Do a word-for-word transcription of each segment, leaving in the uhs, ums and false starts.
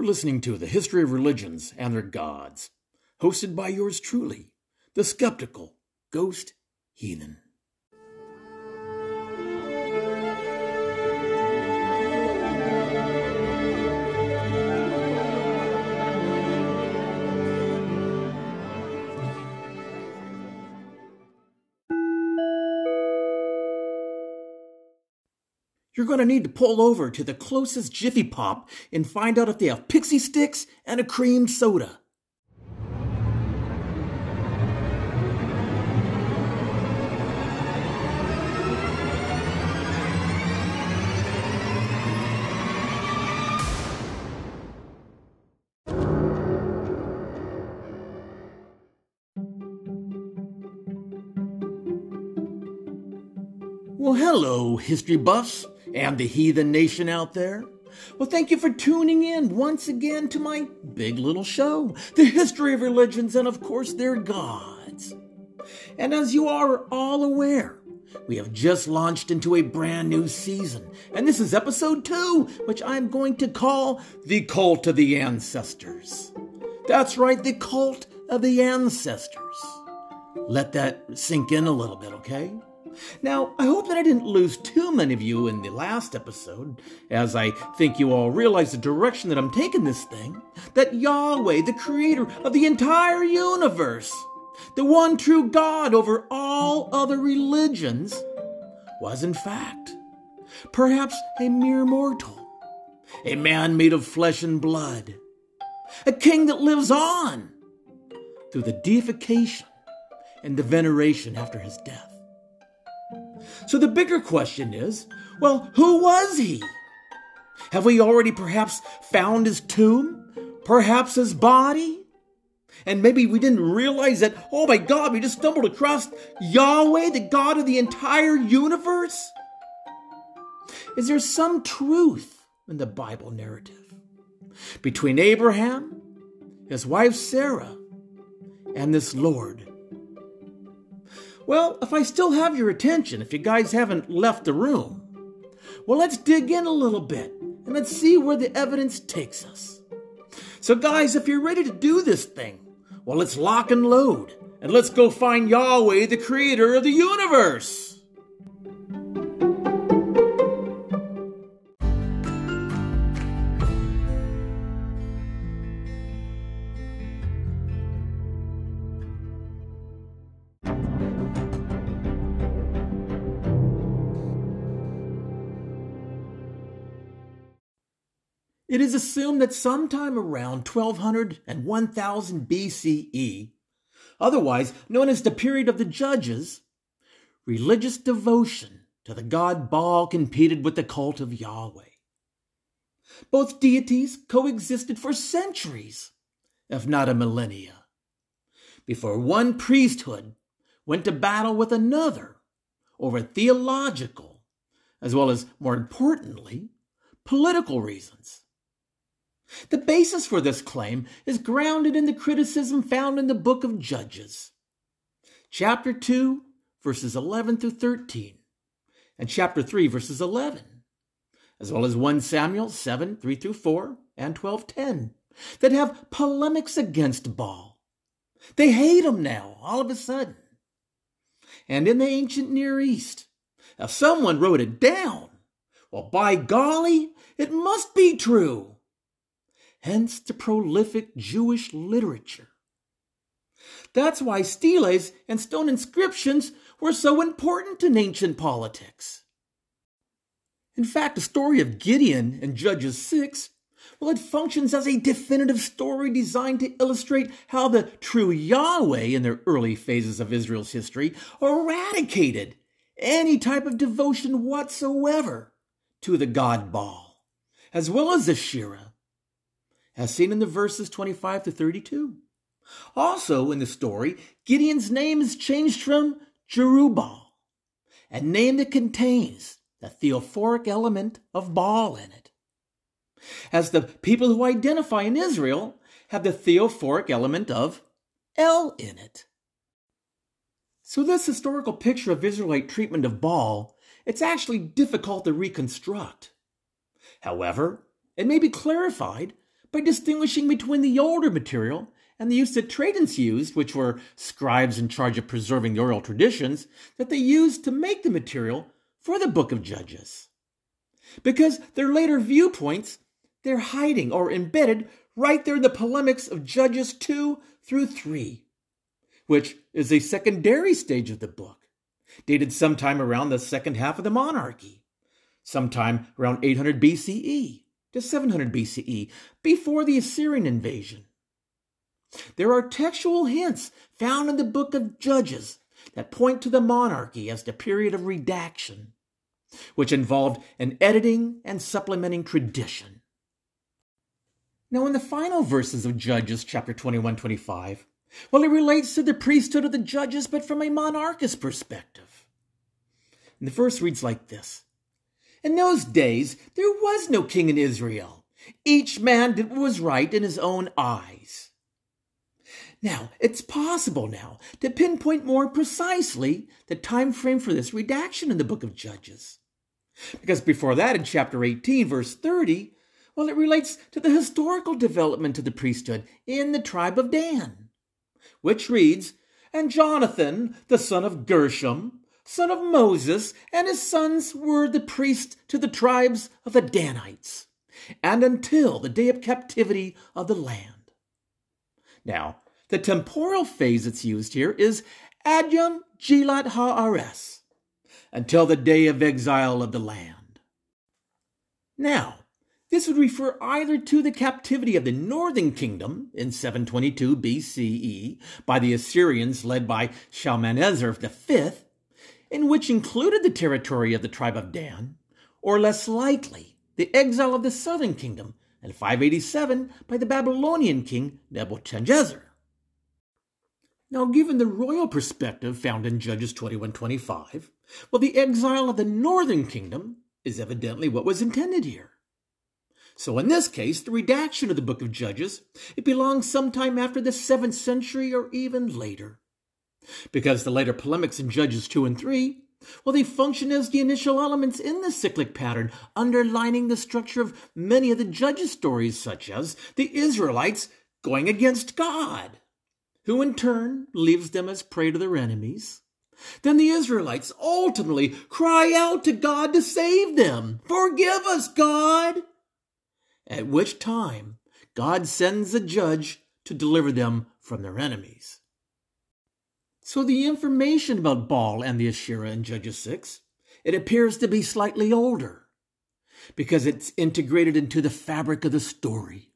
You're listening to The History of Religions and Their Gods, hosted by yours truly, the skeptical Ghost Heathen. You're going to need to pull over to the closest Jiffy Pop and find out if they have pixie sticks and a cream soda. Well, hello, history buffs and the heathen nation out there. Well, thank you for tuning in once again to my big little show, The History of Religions and, of course, Their Gods. And as you are all aware, we have just launched into a brand new season, and this is episode two, which I'm going to call The Cult of the Ancestors. That's right, The Cult of the Ancestors. Let that sink in a little bit, okay? Now, I hope that I didn't lose too many of you in the last episode, as I think you all realize the direction that I'm taking this thing, that Yahweh, the creator of the entire universe, the one true God over all other religions, was in fact perhaps a mere mortal, a man made of flesh and blood, a king that lives on through the deification and the veneration after his death. So the bigger question is, well, who was he? Have we already perhaps found his tomb? Perhaps his body? And maybe we didn't realize that, oh my God, we just stumbled across Yahweh, the God of the entire universe? Is there some truth in the Bible narrative between Abraham, his wife Sarah, and this Lord? Well, if I still have your attention, if you guys haven't left the room, well, let's dig in a little bit and let's see where the evidence takes us. So guys, if you're ready to do this thing, well, let's lock and load and let's go find Yahweh, the creator of the universe. It is assumed that sometime around twelve hundred and one thousand B C E, otherwise known as the period of the Judges, religious devotion to the god Baal competed with the cult of Yahweh. Both deities coexisted for centuries, if not a millennia, before one priesthood went to battle with another over theological, as well as, more importantly, political reasons. The basis for this claim is grounded in the criticism found in the book of Judges, chapter two, verses eleven through thirteen, and chapter three, verses eleven, as well as First Samuel seven, three through four, and twelve ten, that have polemics against Baal. They hate him now, all of a sudden. And in the ancient Near East, if someone wrote it down, well, by golly, it must be true. Hence the prolific Jewish literature. That's why steles and stone inscriptions were so important in ancient politics. In fact, the story of Gideon in Judges six, well, it functions as a definitive story designed to illustrate how the true Yahweh in their early phases of Israel's history eradicated any type of devotion whatsoever to the god Baal, as well as Asherah, as seen in the verses twenty-five to thirty-two. Also in the story, Gideon's name is changed from Jerubbaal, a name that contains the theophoric element of Baal in it, as the people who identify in Israel have the theophoric element of El in it. So this historical picture of Israelite treatment of Baal, it's actually difficult to reconstruct. However, it may be clarified by distinguishing between the older material and the use that tradents used, which were scribes in charge of preserving the oral traditions that they used to make the material for the book of Judges. Because their later viewpoints, they're hiding or embedded right there in the polemics of Judges two through three, which is a secondary stage of the book, dated sometime around the second half of the monarchy, sometime around eight hundred B C E to seven hundred B C E, before the Assyrian invasion. There are textual hints found in the book of Judges that point to the monarchy as the period of redaction, which involved an editing and supplementing tradition. Now, in the final verses of Judges chapter twenty-one twenty-five, well, it relates to the priesthood of the judges, but from a monarchist perspective. And the verse reads like this: In those days there was no king in Israel. Each man did what was right in his own eyes. Now, it's possible now to pinpoint more precisely the time frame for this redaction in the book of Judges. Because before that, in chapter eighteen, verse thirty, well, it relates to the historical development of the priesthood in the tribe of Dan, which reads, And Jonathan, the son of Gershom, son of Moses, and his sons were the priests to the tribes of the Danites, and until the day of captivity of the land. Now, the temporal phase that's used here is Adjam Gilat Haaretz, until the day of exile of the land. Now, this would refer either to the captivity of the northern kingdom in seven twenty-two B C E by the Assyrians led by Shalmaneser the fifth, in which included the territory of the tribe of Dan, or less likely, the exile of the southern kingdom in five eighty-seven by the Babylonian king Nebuchadnezzar. Now, given the royal perspective found in Judges twenty-one twenty-five, well, the exile of the northern kingdom is evidently what was intended here. So in this case, the redaction of the book of Judges, it belongs sometime after the seventh century or even later. Because the later polemics in Judges two and three, well, they function as the initial elements in the cyclic pattern, underlining the structure of many of the Judges stories, such as the Israelites going against God, who in turn leaves them as prey to their enemies. Then the Israelites ultimately cry out to God to save them. Forgive us, God! At which time God sends a judge to deliver them from their enemies. So the information about Baal and the Asherah in Judges six, it appears to be slightly older, because it's integrated into the fabric of the story.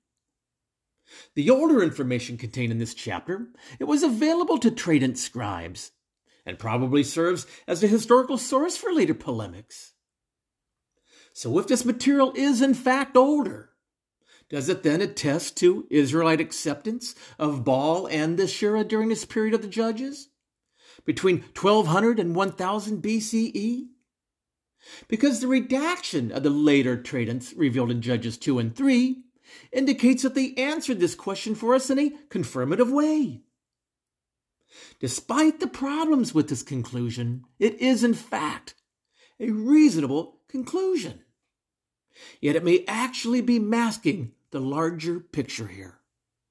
The older information contained in this chapter, it was available to tradent scribes, and probably serves as the historical source for later polemics. So if this material is in fact older, does it then attest to Israelite acceptance of Baal and the Asherah during this period of the Judges, between twelve hundred and one thousand B C E? Because the redaction of the later tradents revealed in Judges two and three indicates that they answered this question for us in a confirmative way. Despite the problems with this conclusion, it is in fact a reasonable conclusion. Yet it may actually be masking the larger picture here.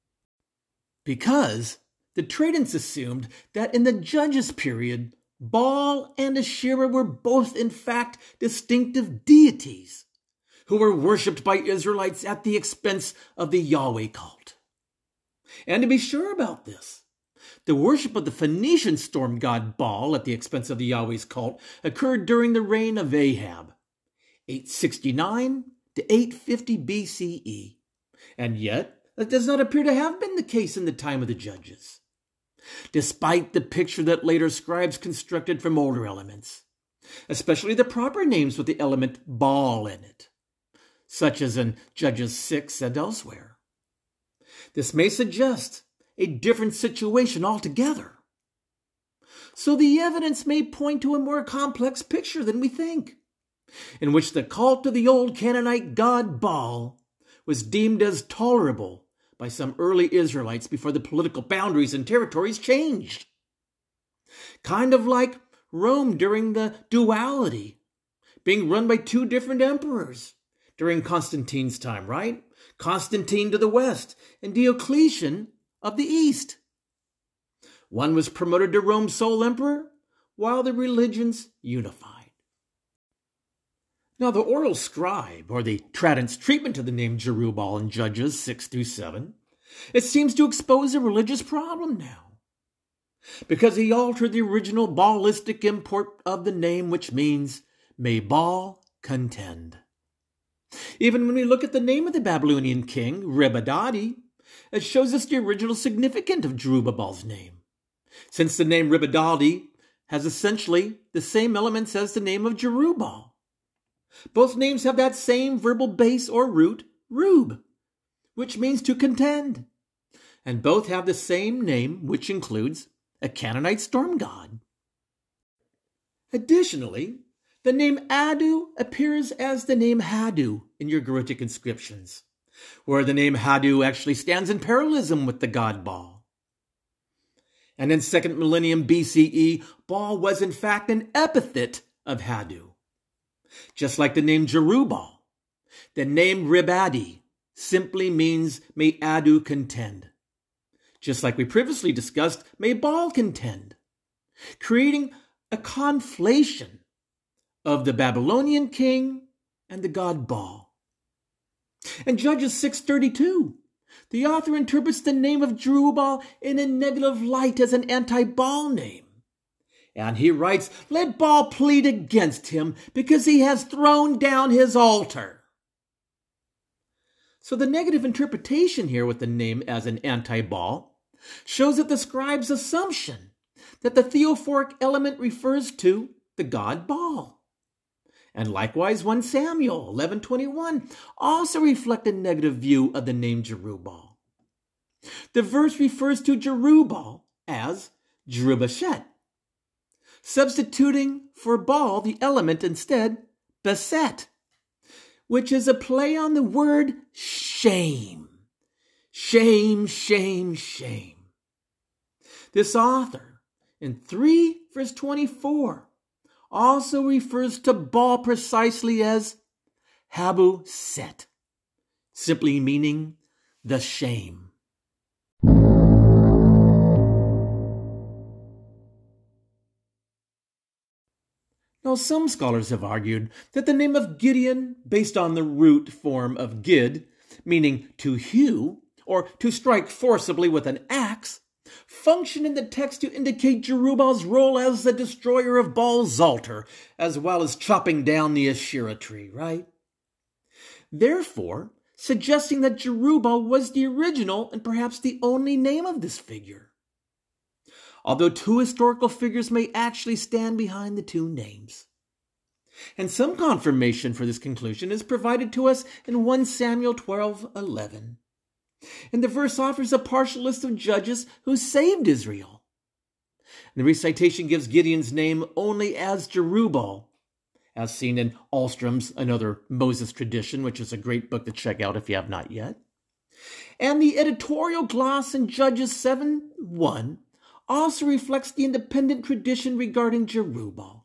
Because the tradents assumed that in the Judges period, Baal and Asherah were both in fact distinctive deities who were worshipped by Israelites at the expense of the Yahweh cult. And to be sure about this, the worship of the Phoenician storm god Baal at the expense of the Yahweh's cult occurred during the reign of Ahab, eight sixty-nine to eight fifty B C E. And yet, that does not appear to have been the case in the time of the Judges, despite the picture that later scribes constructed from older elements, especially the proper names with the element Baal in it, such as in Judges six and elsewhere. This may suggest a different situation altogether. So the evidence may point to a more complex picture than we think, in which the cult of the old Canaanite god Baal was deemed as tolerable by some early Israelites before the political boundaries and territories changed. Kind of like Rome during the duality, being run by two different emperors during Constantine's time, right? Constantine to the west, and Diocletian of the east. One was promoted to Rome's sole emperor, while the religions unified. Now, the oral scribe, or the tradent's treatment of the name Jerubbaal in Judges six through seven, it seems to expose a religious problem now, because he altered the original Baalistic import of the name, which means, may Baal contend. Even when we look at the name of the Babylonian king, Rib-adadi, it shows us the original significance of Jerubbaal's name, since the name Rib-adadi has essentially the same elements as the name of Jerubbaal. Both names have that same verbal base or root, rub, which means to contend, and both have the same name, which includes a Canaanite storm god. Additionally, the name Adu appears as the name Hadu in your Ugaritic inscriptions, where the name Hadu actually stands in parallelism with the god Baal. And in second millennium B C E, Baal was in fact an epithet of Hadu. Just like the name Jerubbaal, the name Rib-adi simply means may Adu contend. Just like we previously discussed, may Baal contend, creating a conflation of the Babylonian king and the god Baal. In Judges six thirty-two, the author interprets the name of Jerubbaal in a negative light as an anti-Baal name. And he writes, let Baal plead against him because he has thrown down his altar. So the negative interpretation here with the name as an anti-Baal shows that the scribe's assumption that the theophoric element refers to the god Baal. And likewise, First Samuel eleven twenty-one also reflect a negative view of the name Jerubbaal. The verse refers to Jerubbaal as Jerubashet, substituting for Baal the element instead, Beset, which is a play on the word shame. Shame, shame, shame. This author, in three verse twenty-four, also refers to Baal precisely as Habu Set, simply meaning the shame. Now, some scholars have argued that the name of Gideon, based on the root form of Gid, meaning to hew, or to strike forcibly with an axe, function in the text to indicate Jerubbaal's role as the destroyer of Baal's altar, as well as chopping down the Asherah tree, right? Therefore, suggesting that Jerubbaal was the original and perhaps the only name of this figure, although two historical figures may actually stand behind the two names. And some confirmation for this conclusion is provided to us in First Samuel twelve eleven. And the verse offers a partial list of judges who saved Israel. And the recitation gives Gideon's name only as Jerubbaal, as seen in Alstrom's Another Moses Tradition, which is a great book to check out if you have not yet. And the editorial gloss in Judges seven one also reflects the independent tradition regarding Jerubbaal.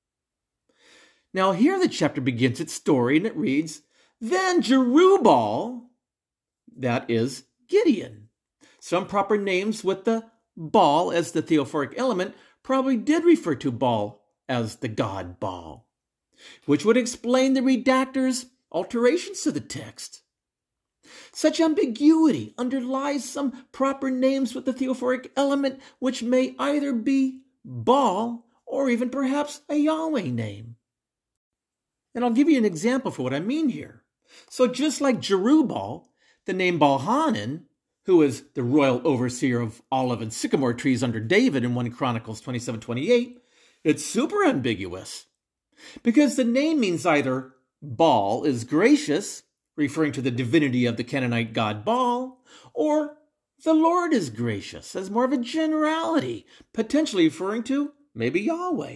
Now here the chapter begins its story, and it reads, Then Jerubbaal, that is Gideon. Some proper names with the Baal as the theophoric element probably did refer to Baal as the god Baal, which would explain the redactor's alterations to the text. Such ambiguity underlies some proper names with the theophoric element, which may either be Baal or even perhaps a Yahweh name. And I'll give you an example for what I mean here. So just like Jerubbaal, the name Baal-Hanan, who is the royal overseer of olive and sycamore trees under David in First Chronicles twenty-seven twenty-eight, it's super ambiguous, because the name means either Baal is gracious, referring to the divinity of the Canaanite god Baal, or the Lord is gracious, as more of a generality, potentially referring to maybe Yahweh.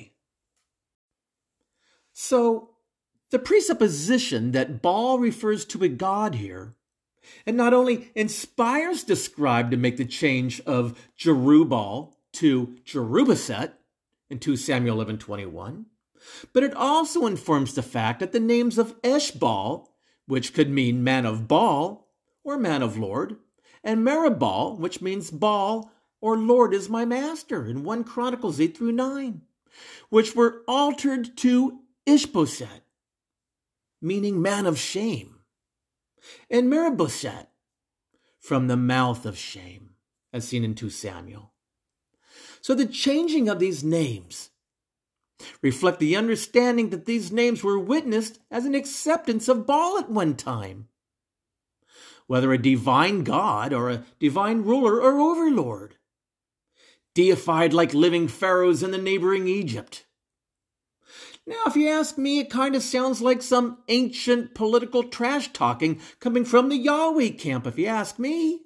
So, the presupposition that Baal refers to a god here, and not only inspires the scribe to make the change of Jerubbaal to Jerubbashet in Second Samuel eleven twenty-one, but it also informs the fact that the names of Eshbaal, which could mean man of Baal, or man of Lord, and Meribbaal, which means Baal, or Lord is my master, in First Chronicles eight through nine, which were altered to Ishbosheth, meaning man of shame, and Mephibosheth, from the mouth of shame, as seen in Second Samuel. So the changing of these names reflect the understanding that these names were witnessed as an acceptance of Baal at one time, whether a divine god or a divine ruler or overlord, deified like living pharaohs in the neighboring Egypt. Now, if you ask me, it kind of sounds like some ancient political trash talking coming from the Yahweh camp, if you ask me.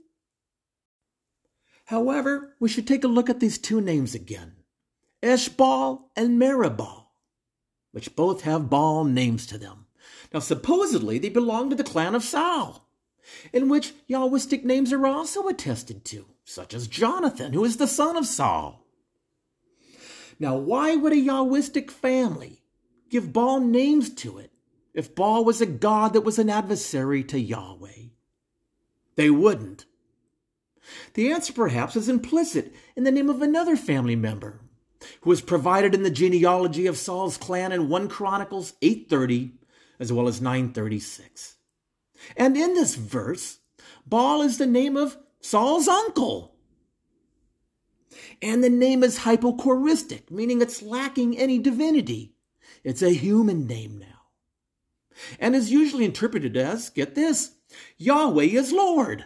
However, we should take a look at these two names again, Eshbaal and Meribbaal, which both have Baal names to them. Now, supposedly, they belong to the clan of Saul, in which Yahwistic names are also attested to, such as Jonathan, who is the son of Saul. Now, why would a Yahwistic family give Baal names to it if Baal was a god that was an adversary to Yahweh? They wouldn't. The answer perhaps is implicit in the name of another family member who is provided in the genealogy of Saul's clan in First Chronicles eight thirty as well as nine thirty-six. And in this verse, Baal is the name of Saul's uncle. And the name is hypochoristic, meaning it's lacking any divinity. It's a human name now. And is usually interpreted as, get this, Yahweh is Lord.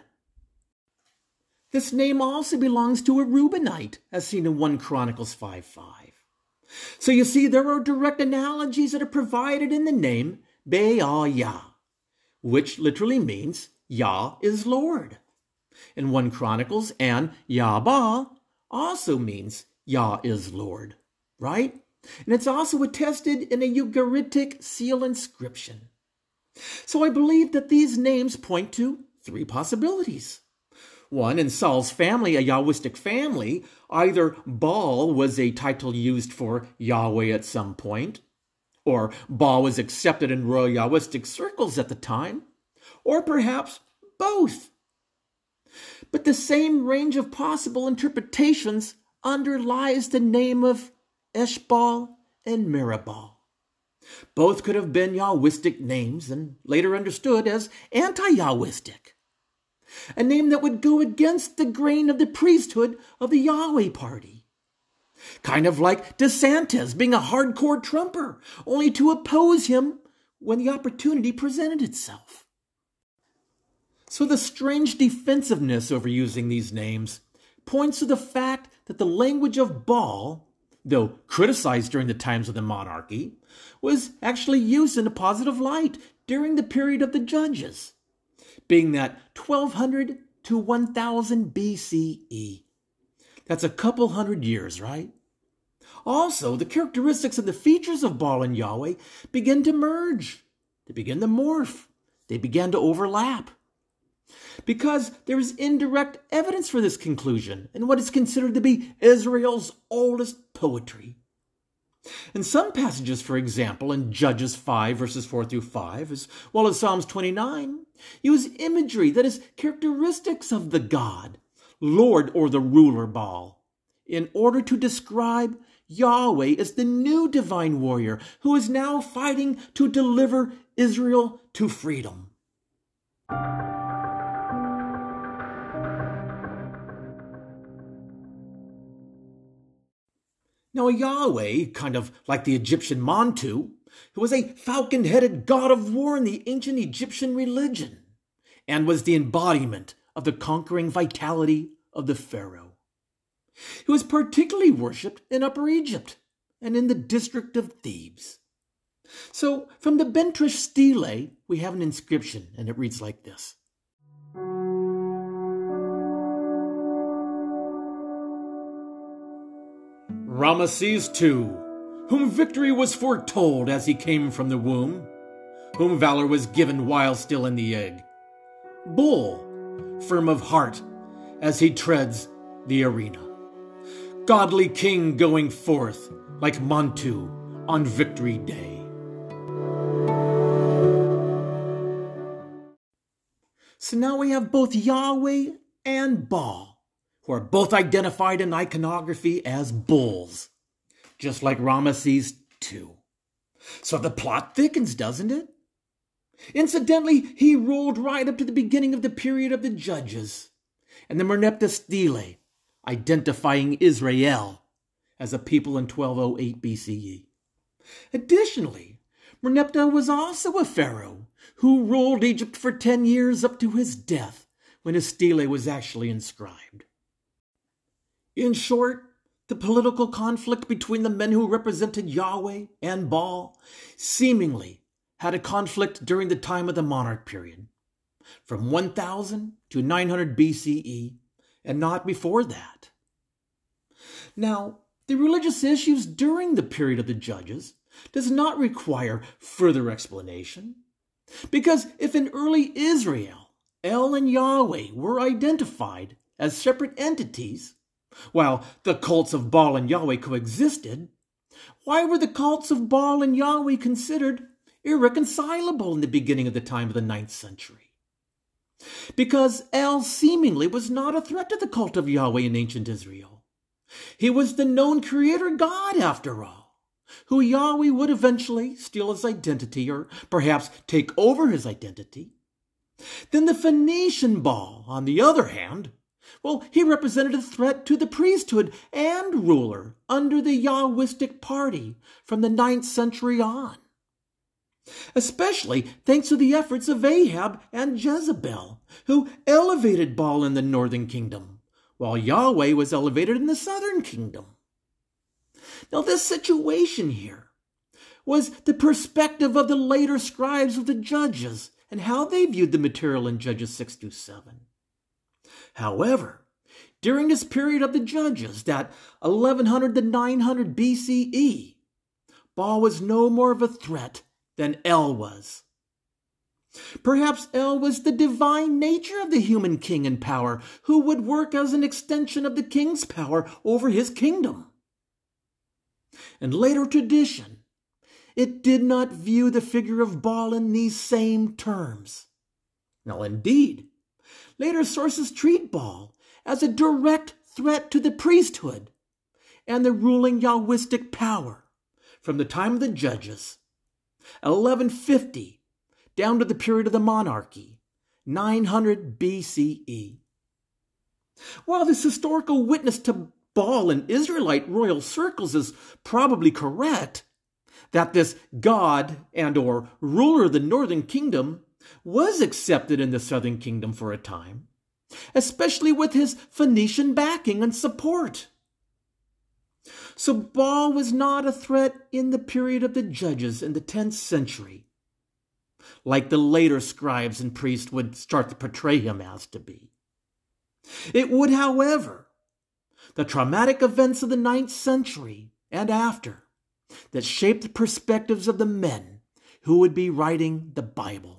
This name also belongs to a Reubenite, as seen in First Chronicles five five. So you see, there are direct analogies that are provided in the name Baal-Yah, which literally means Yah is Lord in First Chronicles, and Yah-Baal also means Yah is Lord, right? And it's also attested in a Ugaritic seal inscription. So I believe that these names point to three possibilities. One, in Saul's family, a Yahwistic family, either Baal was a title used for Yahweh at some point, or Baal was accepted in royal Yahwistic circles at the time, or perhaps both. But the same range of possible interpretations underlies the name of Eshbaal and Meribbaal. Both could have been Yahwistic names and later understood as anti-Yahwistic, a name that would go against the grain of the priesthood of the Yahweh party. Kind of like DeSantis being a hardcore Trumper, only to oppose him when the opportunity presented itself. So the strange defensiveness over using these names points to the fact that the language of Baal, though criticized during the times of the monarchy, was actually used in a positive light during the period of the Judges, being that twelve hundred to one thousand B C E. That's a couple hundred years, right? Also, the characteristics and the features of Baal and Yahweh begin to merge. They begin to morph. They began to overlap. Because there is indirect evidence for this conclusion in what is considered to be Israel's oldest poetry. In some passages, for example, in Judges five, verses four through five, as well as Psalms twenty-nine, use imagery that is characteristics of the god, Lord or the ruler Baal, in order to describe Yahweh as the new divine warrior who is now fighting to deliver Israel to freedom. Now, Yahweh, kind of like the Egyptian Montu, who was a falcon-headed god of war in the ancient Egyptian religion, and was the embodiment of the conquering vitality of the pharaoh. He was particularly worshipped in Upper Egypt and in the district of Thebes. So, from the Bentrish stele, we have an inscription, and it reads like this. Ramesses the Second, whom victory was foretold as he came from the womb, whom valor was given while still in the egg. Bull, firm of heart, as he treads the arena. Godly king going forth like Montu on victory day. So now we have both Yahweh and Baal, who are both identified in iconography as bulls, just like Ramesses the Second. So the plot thickens, doesn't it? Incidentally, he ruled right up to the beginning of the period of the Judges, and the Merneptah Stele, identifying Israel as a people in twelve oh eight B C E. Additionally, Merneptah was also a pharaoh who ruled Egypt for ten years up to his death, when his stele was actually inscribed. In short, the political conflict between the men who represented Yahweh and Baal seemingly had a conflict during the time of the monarch period, from one thousand to nine hundred B C E, and not before that. Now, the religious issues during the period of the Judges does not require further explanation, because if in early Israel, El and Yahweh were identified as separate entities, while the cults of Baal and Yahweh coexisted, why were the cults of Baal and Yahweh considered irreconcilable in the beginning of the time of the ninth century? Because El seemingly was not a threat to the cult of Yahweh in ancient Israel. He was the known creator God, after all, who Yahweh would eventually steal his identity, or perhaps take over his identity. Then the Phoenician Baal, on the other hand, well, he represented a threat to the priesthood and ruler under the Yahwistic party from the ninth century on, especially thanks to the efforts of Ahab and Jezebel, who elevated Baal in the northern kingdom, while Yahweh was elevated in the southern kingdom. Now, this situation here was the perspective of the later scribes of the Judges and how they viewed the material in Judges six through seven. However, during this period of the Judges, that eleven hundred to nine hundred B C E, Baal was no more of a threat than El was. Perhaps El was the divine nature of the human king in power, who would work as an extension of the king's power over his kingdom. In later tradition, it did not view the figure of Baal in these same terms. Now, indeed, later sources treat Baal as a direct threat to the priesthood and the ruling Yahwistic power from the time of the Judges, eleven fifty, down to the period of the monarchy, nine hundred B C E. While this historical witness to Baal in Israelite royal circles is probably correct, that this god and or ruler of the northern kingdom was accepted in the southern kingdom for a time, especially with his Phoenician backing and support. So Baal was not a threat in the period of the Judges in the tenth century, like the later scribes and priests would start to portray him as to be. It would, however, the traumatic events of the ninth century and after that shaped the perspectives of the men who would be writing the Bible.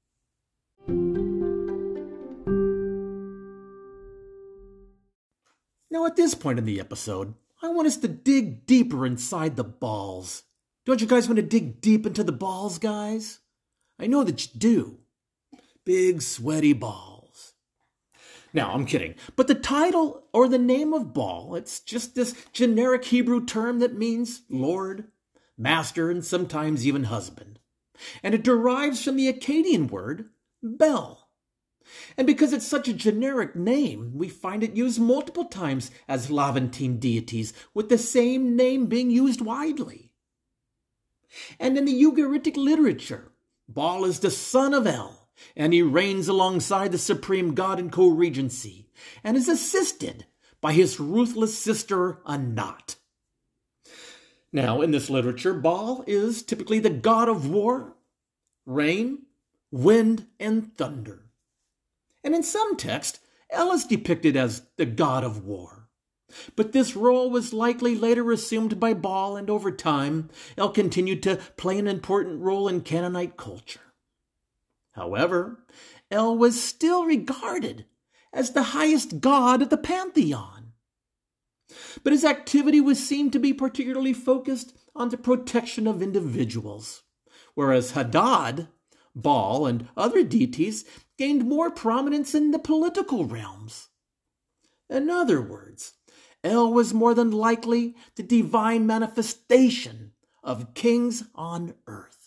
Now, at this point in the episode, I want us to dig deeper inside the balls. Don't you guys want to dig deep into the balls, guys? I know that you do. Big, sweaty balls. Now, I'm kidding. But the title or the name of Baal, it's just this generic Hebrew term that means Lord, Master, and sometimes even husband. And it derives from the Akkadian word Bel. And because it's such a generic name, we find it used multiple times as Levantine deities, with the same name being used widely. And in the Ugaritic literature, Baal is the son of El, and he reigns alongside the supreme god in co-regency, and is assisted by his ruthless sister Anat. Now, in this literature, Baal is typically the god of war, rain, wind, and thunder. And in some texts, El is depicted as the god of war. But this role was likely later assumed by Baal, and over time, El continued to play an important role in Canaanite culture. However, El was still regarded as the highest god of the pantheon. But his activity was seen to be particularly focused on the protection of individuals, whereas Hadad, Baal, and other deities gained more prominence in the political realms. In other words, El was more than likely the divine manifestation of kings on earth.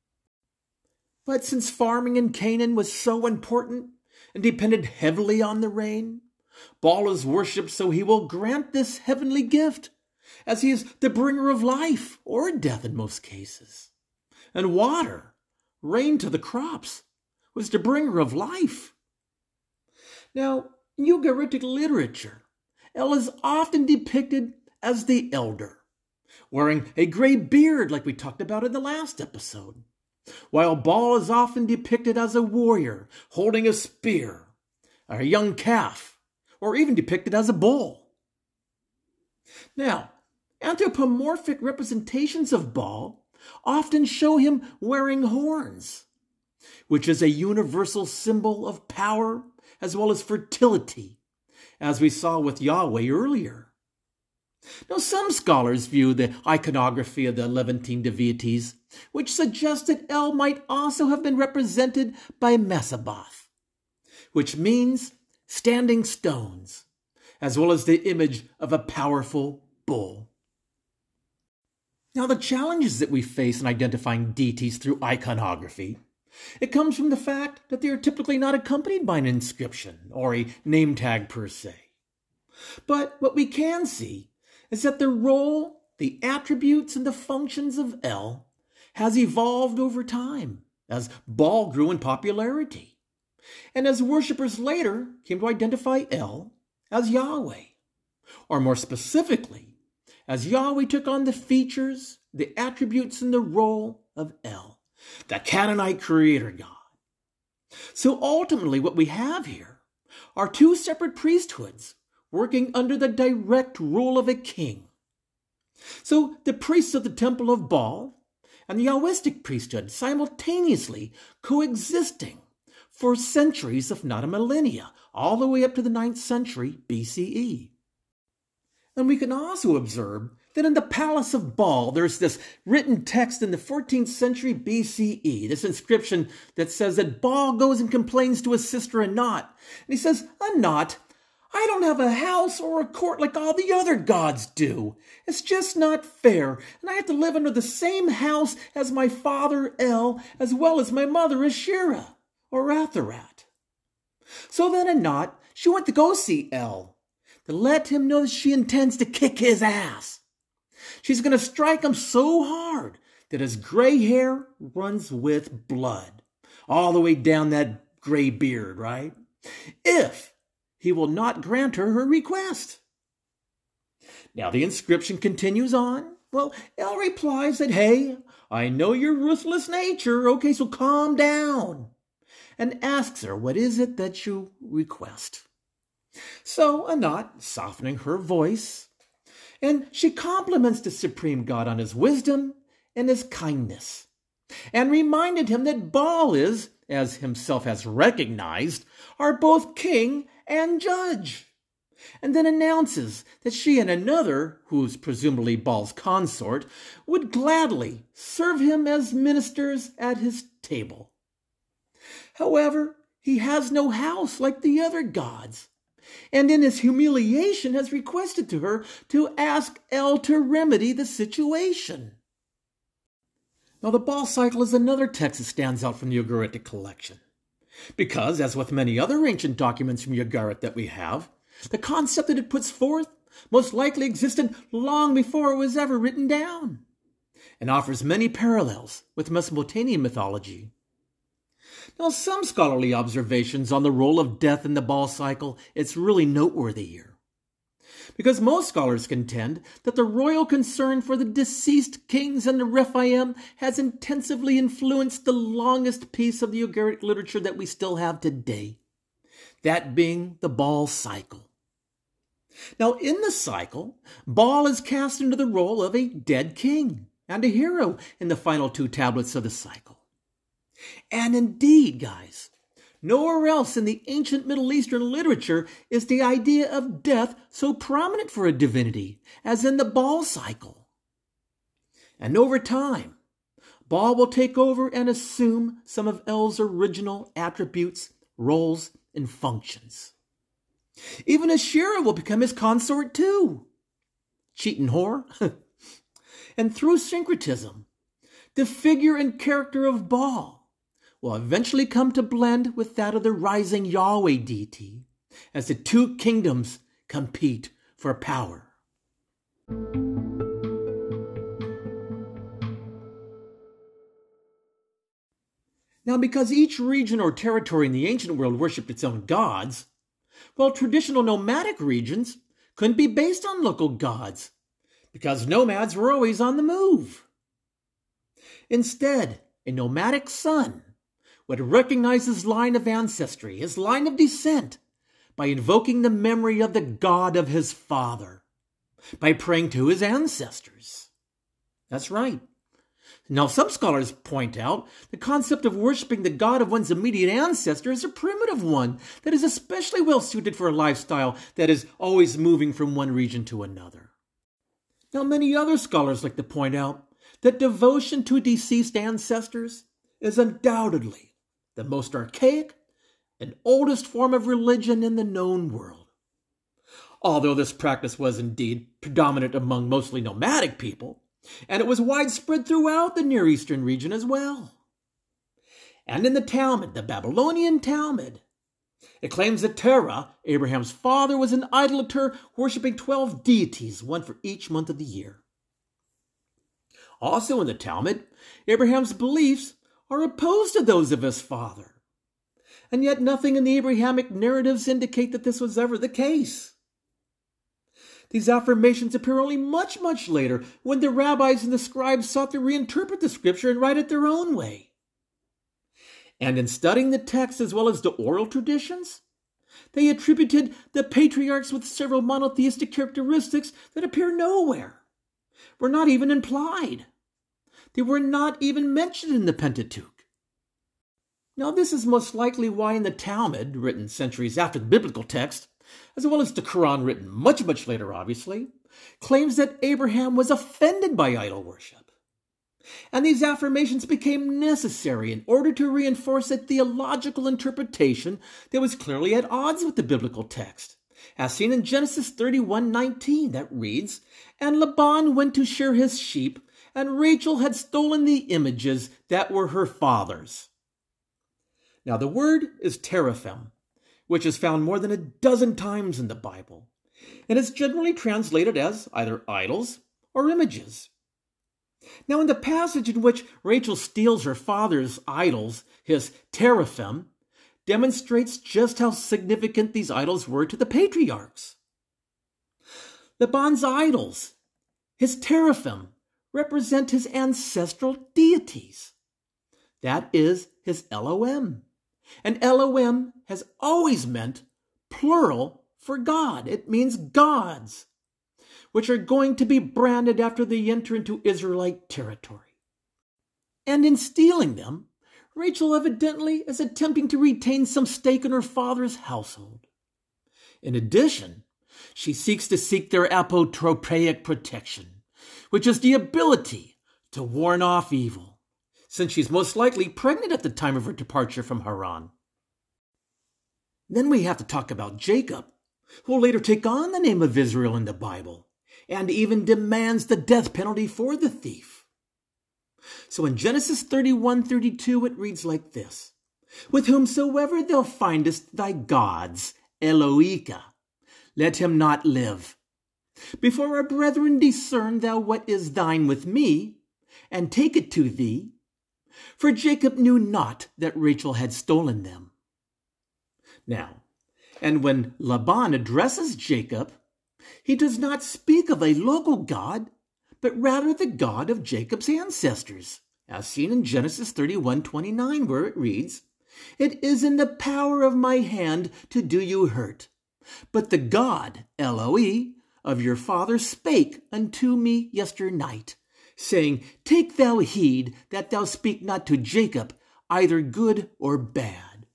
But since farming in Canaan was so important and depended heavily on the rain, Baal is worshipped so he will grant this heavenly gift, as he is the bringer of life or death in most cases. And water, rain to the crops, was the bringer of life. Now, in Ugaritic literature, El is often depicted as the elder, wearing a gray beard like we talked about in the last episode, while Baal is often depicted as a warrior holding a spear, or a young calf, or even depicted as a bull. Now, anthropomorphic representations of Baal often show him wearing horns, which is a universal symbol of power as well as fertility, as we saw with Yahweh earlier. Now, some scholars view the iconography of the Levantine deities, which suggests that El might also have been represented by Mesabath, which means standing stones, as well as the image of a powerful bull. Now, the challenges that we face in identifying deities through iconography, it comes from the fact that they are typically not accompanied by an inscription or a name tag per se. But what we can see is that the role, the attributes, and the functions of El has evolved over time as Baal grew in popularity, and as worshippers later came to identify El as Yahweh, or more specifically, as Yahweh took on the features, the attributes, and the role of El, the Canaanite creator God. So ultimately what we have here are two separate priesthoods working under the direct rule of a king. So the priests of the temple of Baal and the Yahwistic priesthood simultaneously coexisting for centuries, if not a millennia, all the way up to the ninth century B C E. And we can also observe that in the palace of Baal, there's this written text in the fourteenth century B C E, this inscription that says that Baal goes and complains to his sister Anat. And he says, Anat, I don't have a house or a court like all the other gods do. It's just not fair, and I have to live under the same house as my father El, as well as my mother Asherah, or Atharat. So then Anat, she went to go see El, to let him know that she intends to kick his ass. She's going to strike him so hard that his gray hair runs with blood, all the way down that gray beard, right? If he will not grant her her request. Now the inscription continues on. Well, El replies that, hey, I know your ruthless nature, okay, so calm down. And asks her, what is it that you request? So Anat, softening her voice, and she compliments the supreme God on his wisdom and his kindness, and reminded him that Baal is, as himself has recognized, are both king and judge, and then announces that she and another, who's presumably Baal's consort, would gladly serve him as ministers at his table. However, he has no house like the other gods, and in his humiliation has requested to her to ask El to remedy the situation. Now, the Baal cycle is another text that stands out from the Ugaritic collection, because, as with many other ancient documents from Ugarit that we have, the concept that it puts forth most likely existed long before it was ever written down, and offers many parallels with Mesopotamian mythology. Now, some scholarly observations on the role of death in the Baal cycle, it's really noteworthy here, because most scholars contend that the royal concern for the deceased kings and the Rephaim has intensively influenced the longest piece of the Ugaritic literature that we still have today, that being the Baal cycle. Now, in the cycle, Baal is cast into the role of a dead king and a hero in the final two tablets of the cycle. And indeed, guys, nowhere else in the ancient Middle Eastern literature is the idea of death so prominent for a divinity as in the Baal cycle. And over time, Baal will take over and assume some of El's original attributes, roles, and functions. Even Asherah will become his consort too. Cheating whore. And through syncretism, the figure and character of Baal will eventually come to blend with that of the rising Yahweh deity as the two kingdoms compete for power. Now, because each region or territory in the ancient world worshipped its own gods, while traditional nomadic regions couldn't be based on local gods, because nomads were always on the move. Instead, a nomadic son would recognize his line of ancestry, his line of descent, by invoking the memory of the God of his father, by praying to his ancestors. That's right. Now, some scholars point out the concept of worshiping the God of one's immediate ancestor is a primitive one that is especially well suited for a lifestyle that is always moving from one region to another. Now, many other scholars like to point out that devotion to deceased ancestors is undoubtedly the most archaic and oldest form of religion in the known world. Although this practice was indeed predominant among mostly nomadic people, and it was widespread throughout the Near Eastern region as well. And in the Talmud, the Babylonian Talmud, it claims that Terah, Abraham's father, was an idolater worshipping twelve deities, one for each month of the year. Also in the Talmud, Abraham's beliefs are opposed to those of his father. And yet nothing in the Abrahamic narratives indicate that this was ever the case. These affirmations appear only much, much later, when the rabbis and the scribes sought to reinterpret the scripture and write it their own way. And in studying the text as well as the oral traditions, they attributed the patriarchs with several monotheistic characteristics that appear nowhere, were not even implied. They were not even mentioned in the Pentateuch. Now, this is most likely why in the Talmud, written centuries after the biblical text, as well as the Quran, written much, much later, obviously, claims that Abraham was offended by idol worship. And these affirmations became necessary in order to reinforce a theological interpretation that was clearly at odds with the biblical text, as seen in Genesis thirty-one nineteen, that reads, "And Laban went to shear his sheep, and Rachel had stolen the images that were her father's." Now, the word is teraphim, which is found more than a dozen times in the Bible, and is generally translated as either idols or images. Now, in the passage in which Rachel steals her father's idols, his teraphim, demonstrates just how significant these idols were to the patriarchs. Laban's idols, his teraphim, represent his ancestral deities. That is his Elohim. And Elohim has always meant plural for God. It means gods, which are going to be branded after they enter into Israelite territory. And in stealing them, Rachel evidently is attempting to retain some stake in her father's household. In addition, she seeks to seek their apotropaic protection, which is the ability to warn off evil, since she's most likely pregnant at the time of her departure from Haran. Then we have to talk about Jacob, who will later take on the name of Israel in the Bible, and even demands the death penalty for the thief. So in Genesis thirty-one thirty-two, it reads like this: "With whomsoever thou findest thy gods, Eloika, let him not live. Before our brethren discern thou what is thine with me, and take it to thee. For Jacob knew not that Rachel had stolen them." Now, and when Laban addresses Jacob, he does not speak of a local God, but rather the God of Jacob's ancestors, as seen in Genesis thirty-one twenty-nine, where it reads, "It is in the power of my hand to do you hurt. But the God, Eloi, of your father spake unto me yesternight, saying, Take thou heed that thou speak not to Jacob either good or bad."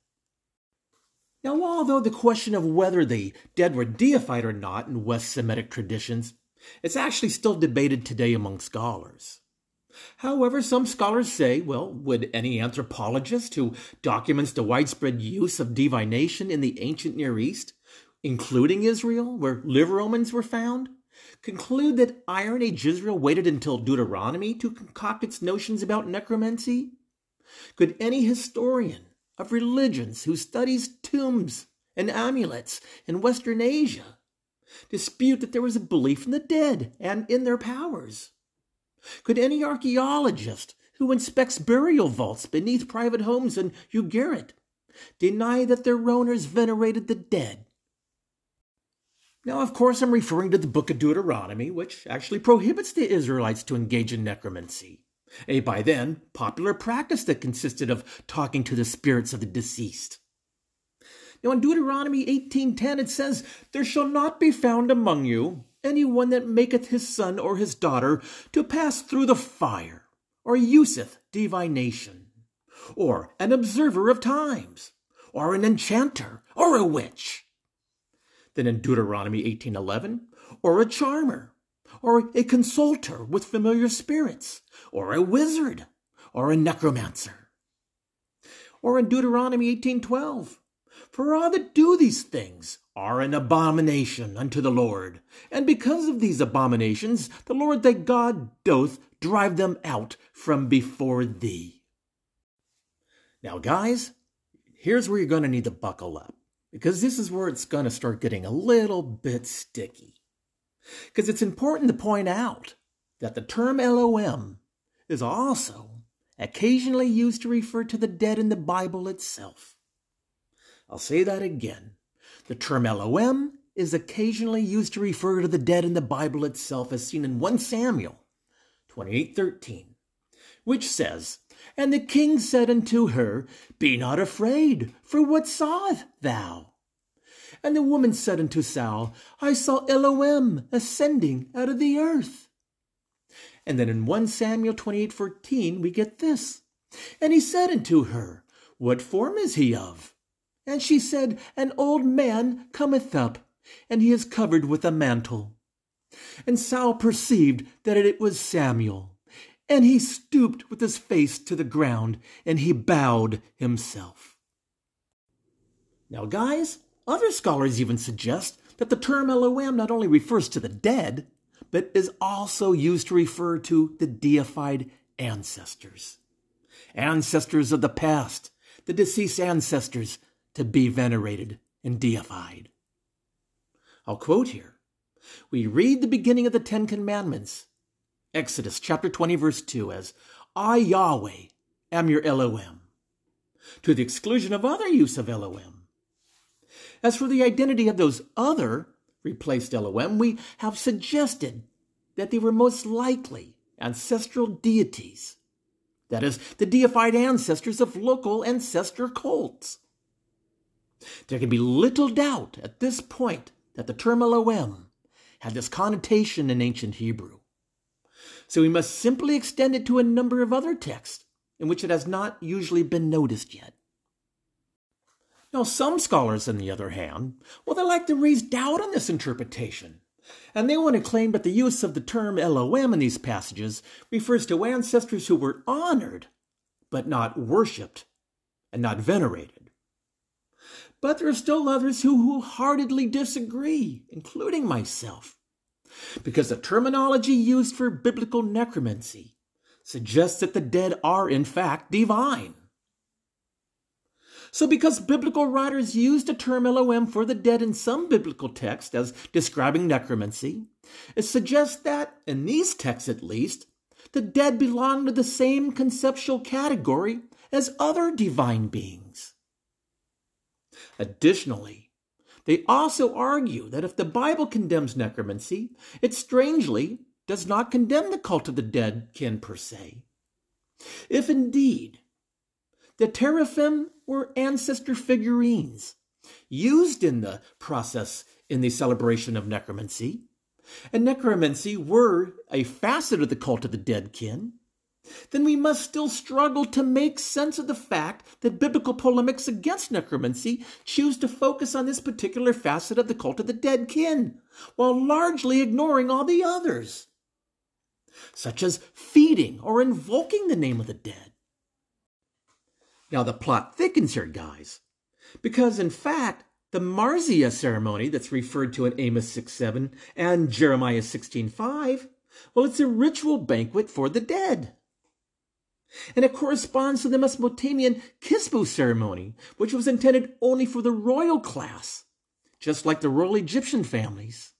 Now, although the question of whether the dead were deified or not in West Semitic traditions, it's actually still debated today among scholars. However, some scholars say, well, would any anthropologist who documents the widespread use of divination in the ancient Near East, including Israel, where live Romans were found, conclude that Iron Age Israel waited until Deuteronomy to concoct its notions about necromancy? Could any historian of religions who studies tombs and amulets in Western Asia dispute that there was a belief in the dead and in their powers? Could any archaeologist who inspects burial vaults beneath private homes in Ugarit deny that their owners venerated the dead? Now, of course, I'm referring to the book of Deuteronomy, which actually prohibits the Israelites to engage in necromancy, a by then popular practice that consisted of talking to the spirits of the deceased. Now, in Deuteronomy eighteen ten, it says, "There shall not be found among you any one that maketh his son or his daughter to pass through the fire, or useth divination, or an observer of times, or an enchanter, or a witch." Then in Deuteronomy eighteen eleven, "or a charmer, or a consulter with familiar spirits, or a wizard, or a necromancer." Or in Deuteronomy eighteen twelve, "For all that do these things are an abomination unto the Lord, and because of these abominations the Lord thy God doth drive them out from before thee." Now, guys, here's where you're going to need to buckle up, because this is where it's going to start getting a little bit sticky. Because it's important to point out that the term Elohim is also occasionally used to refer to the dead in the Bible itself. I'll say that again. The term Elohim is occasionally used to refer to the dead in the Bible itself, as seen in First Samuel twenty-eight thirteen, which says, "And the king said unto her, Be not afraid, for what sawest thou? And the woman said unto Saul, I saw Elohim ascending out of the earth." And then in First Samuel twenty-eight fourteen, we get this, "And he said unto her, What form is he of? And she said, An old man cometh up, and he is covered with a mantle. And Saul perceived that it was Samuel, and he stooped with his face to the ground, and he bowed himself." Now, guys, other scholars even suggest that the term Elohim not only refers to the dead, but is also used to refer to the deified ancestors. Ancestors of the past, the deceased ancestors to be venerated and deified. I'll quote here. We read the beginning of the Ten Commandments, Exodus chapter twenty, verse two, as, "I, Yahweh, am your Elohim," to the exclusion of other use of Elohim. As for the identity of those other replaced Elohim, we have suggested that they were most likely ancestral deities, that is, the deified ancestors of local ancestor cults. There can be little doubt at this point that the term Elohim had this connotation in ancient Hebrew. So we must simply extend it to a number of other texts in which it has not usually been noticed yet. Now, some scholars, on the other hand, well, they like to raise doubt on this interpretation, and they want to claim that the use of the term Elohim in these passages refers to ancestors who were honored, but not worshipped and not venerated. But there are still others who wholeheartedly disagree, including myself, because the terminology used for biblical necromancy suggests that the dead are, in fact, divine. So because biblical writers use the term Elohim for the dead in some biblical texts as describing necromancy, it suggests that, in these texts at least, the dead belong to the same conceptual category as other divine beings. Additionally, they also argue that if the Bible condemns necromancy, it strangely does not condemn the cult of the dead kin per se. If indeed the teraphim were ancestor figurines used in the process in the celebration of necromancy, and necromancy were a facet of the cult of the dead kin, then we must still struggle to make sense of the fact that biblical polemics against necromancy choose to focus on this particular facet of the cult of the dead kin, while largely ignoring all the others. such as feeding or invoking the name of the dead. Now the plot thickens here, guys, because in fact, the Marzia ceremony that's referred to in Amos six seven and Jeremiah sixteen five, well, it's a ritual banquet for the dead. And it corresponds to the Mesopotamian Kispu ceremony, which was intended only for the royal class, just like the royal Egyptian families.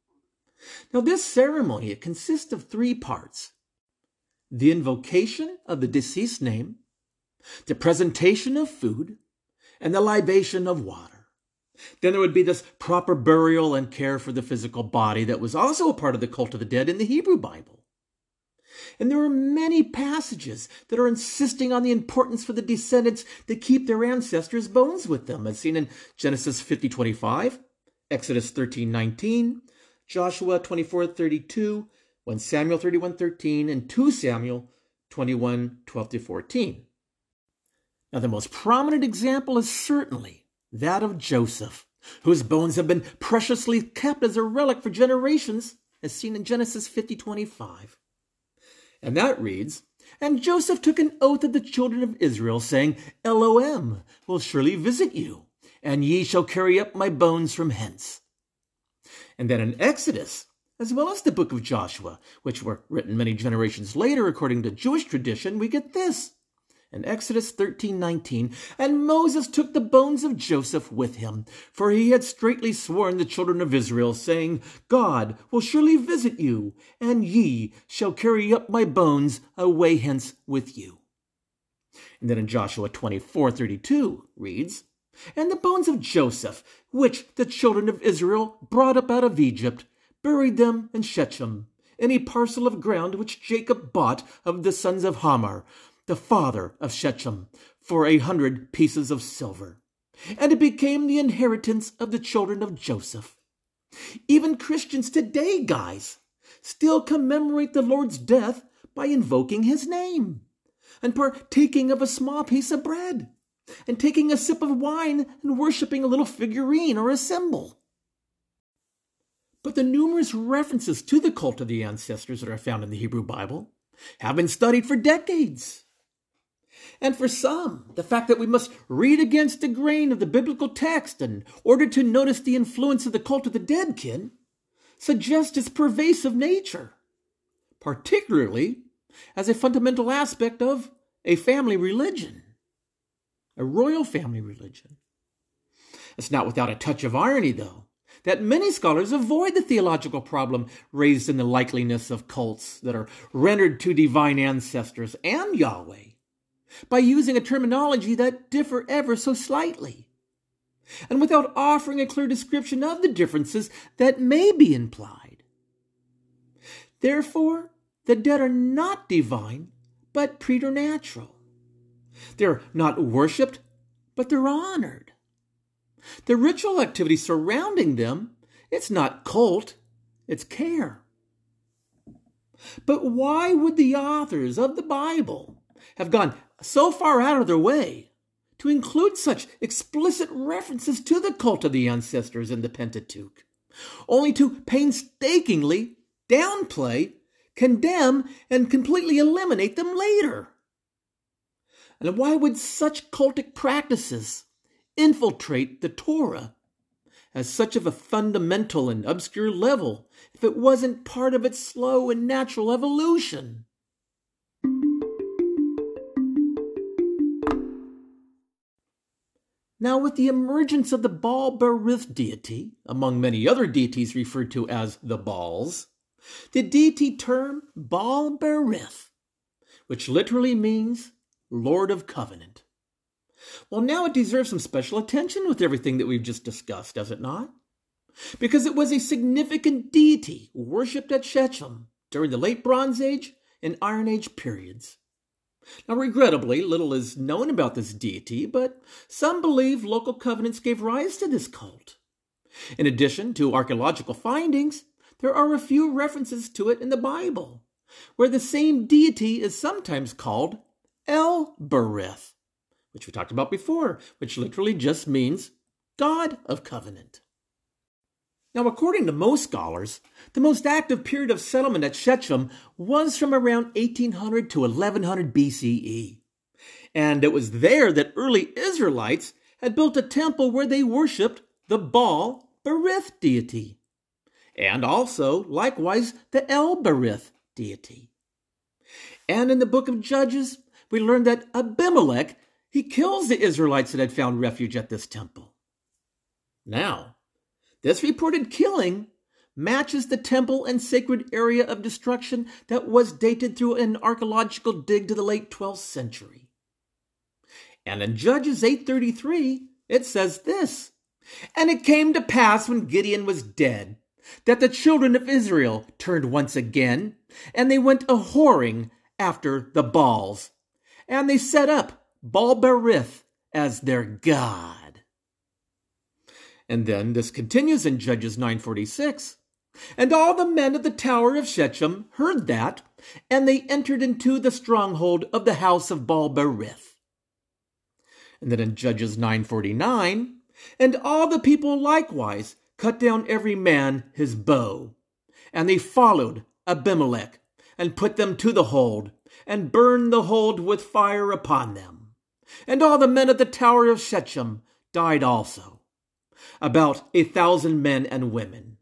Now this ceremony, it consists of three parts: the invocation of the deceased name, the presentation of food, and the libation of water. Then there would be this proper burial and care for the physical body that was also a part of the cult of the dead in the Hebrew Bible. And there are many passages that are insisting on the importance for the descendants to keep their ancestors' bones with them, as seen in Genesis fifty twenty-five, Exodus thirteen nineteen, Joshua twenty-four thirty-two, First Samuel thirty-one thirteen, and Second Samuel twenty-one twelve to fourteen. Now the most prominent example is certainly that of Joseph, whose bones have been preciously kept as a relic for generations, as seen in Genesis fifty twenty-five. And that reads, "And Joseph took an oath of the children of Israel, saying, Elohim will surely visit you, and ye shall carry up my bones from hence." And then in Exodus, as well as the book of Joshua, which were written many generations later according to Jewish tradition, we get this. In Exodus thirteen nineteen, "And Moses took the bones of Joseph with him, for he had straitly sworn the children of Israel, saying, God will surely visit you, and ye shall carry up my bones away hence with you." And then in Joshua twenty-four thirty-two reads, "And the bones of Joseph, which the children of Israel brought up out of Egypt, buried them in Shechem, in a parcel of ground which Jacob bought of the sons of Hamor, the father of Shechem, for a hundred pieces of silver. And it became the inheritance of the children of Joseph." Even Christians today, guys, still commemorate the Lord's death by invoking his name, and partaking of a small piece of bread, and taking a sip of wine and worshiping a little figurine or a symbol. But the numerous references to the cult of the ancestors that are found in the Hebrew Bible have been studied for decades. And for some, the fact that we must read against the grain of the biblical text in order to notice the influence of the cult of the dead kin suggests its pervasive nature, particularly as a fundamental aspect of a family religion, a royal family religion. It's not without a touch of irony, though, that many scholars avoid the theological problem raised in the likeliness of cults that are rendered to divine ancestors and Yahweh by using a terminology that differ ever so slightly, and without offering a clear description of the differences that may be implied. Therefore, the dead are not divine, but preternatural. They're not worshipped, but they're honored. The ritual activity surrounding them, it's not cult, it's care. But why would the authors of the Bible have gone so far out of their way to include such explicit references to the cult of the ancestors in the Pentateuch, only to painstakingly downplay, condemn, and completely eliminate them later? And why would such cultic practices infiltrate the Torah at such of a fundamental and obscure level if it wasn't part of its slow and natural evolution? Now, with the emergence of the Baal Berith deity, among many other deities referred to as the Baals, the deity term Baal Berith, which literally means Lord of Covenant. Well, now it deserves some special attention with everything that we've just discussed, does it not? Because it was a significant deity worshipped at Shechem during the Late Bronze Age and Iron Age periods. Now, regrettably, little is known about this deity, but some believe local covenants gave rise to this cult. In addition to archaeological findings, there are a few references to it in the Bible, where the same deity is sometimes called El Berith, which we talked about before, which literally just means God of Covenant. Now, according to most scholars, the most active period of settlement at Shechem was from around eighteen hundred to eleven hundred B C E. And it was there that early Israelites had built a temple where they worshipped the Baal Berith deity, and also, likewise, the El Berith deity. And in the book of Judges, we learn that Abimelech, he kills the Israelites that had found refuge at this temple. Now, this reported killing matches the temple and sacred area of destruction that was dated through an archaeological dig to the late twelfth century. And in Judges eight thirty-three, it says this, "And it came to pass when Gideon was dead, that the children of Israel turned once again, and they went a-whoring after the Baals, and they set up Baal-berith as their god." And then this continues in Judges nine forty-six. "And all the men of the tower of Shechem heard that, and they entered into the stronghold of the house of Baal-berith." And then in Judges nine forty-nine, "And all the people likewise cut down every man his bow, and they followed Abimelech, and put them to the hold, and burned the hold with fire upon them. And all the men of the tower of Shechem died also, about a thousand men and women."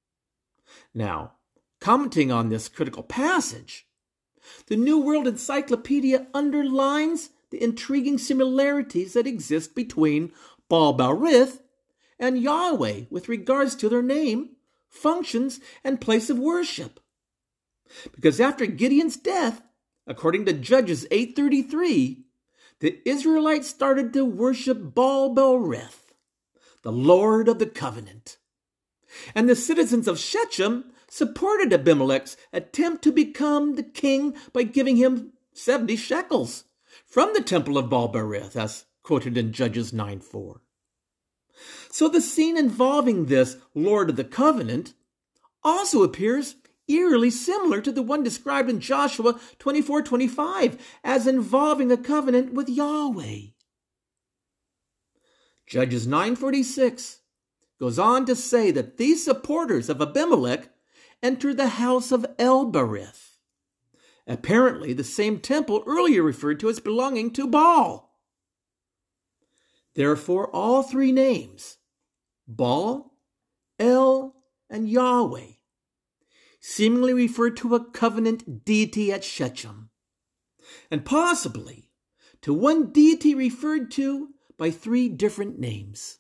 Now, commenting on this critical passage, the New World Encyclopedia underlines the intriguing similarities that exist between Baal-berith and Yahweh with regards to their name, functions, and place of worship. Because after Gideon's death, according to Judges eight thirty-three, the Israelites started to worship Baal-berith, the Lord of the Covenant. And the citizens of Shechem supported Abimelech's attempt to become the king by giving him seventy shekels from the temple of Baal-berith, as quoted in Judges nine four. So the scene involving this Lord of the Covenant also appears eerily similar to the one described in Joshua twenty-four twenty-five as involving a covenant with Yahweh. Judges nine forty-six goes on to say that these supporters of Abimelech entered the house of El-berith, apparently the same temple earlier referred to as belonging to Baal. Therefore, all three names, Baal, El, and Yahweh, seemingly refer to a covenant deity at Shechem, and possibly to one deity referred to by three different names.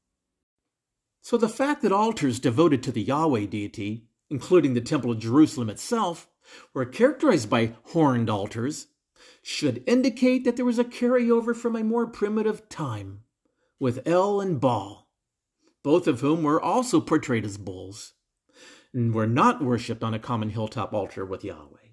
So the fact that altars devoted to the Yahweh deity, including the Temple of Jerusalem itself, were characterized by horned altars, should indicate that there was a carryover from a more primitive time, with El and Baal, both of whom were also portrayed as bulls, and were not worshipped on a common hilltop altar with Yahweh.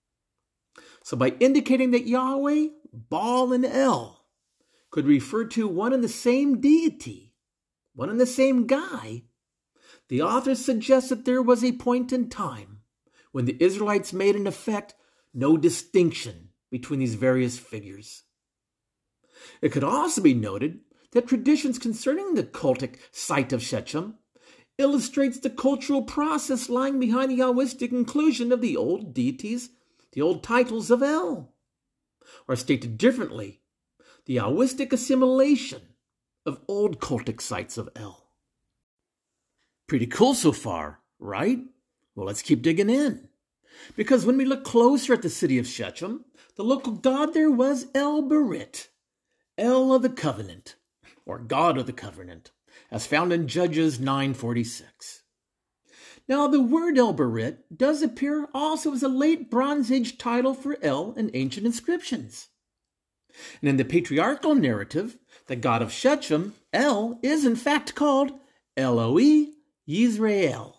So by indicating that Yahweh, Baal, and El could refer to one and the same deity, one and the same guy, the author suggests that there was a point in time when the Israelites made, in effect, no distinction between these various figures. It could also be noted that traditions concerning the cultic site of Shechem illustrates the cultural process lying behind the Yahwistic inclusion of the old deities, the old titles of El. Or stated differently, the Yahwistic assimilation of old cultic sites of El. Pretty cool so far, right? Well, let's keep digging in. Because when we look closer at the city of Shechem, the local god there was El-berith, El of the Covenant, or God of the Covenant, as found in Judges nine forty-six. Now, the word El-berith does appear also as a late Bronze Age title for El in ancient inscriptions. And in the patriarchal narrative, the god of Shechem, El, is in fact called Eloi Yisrael.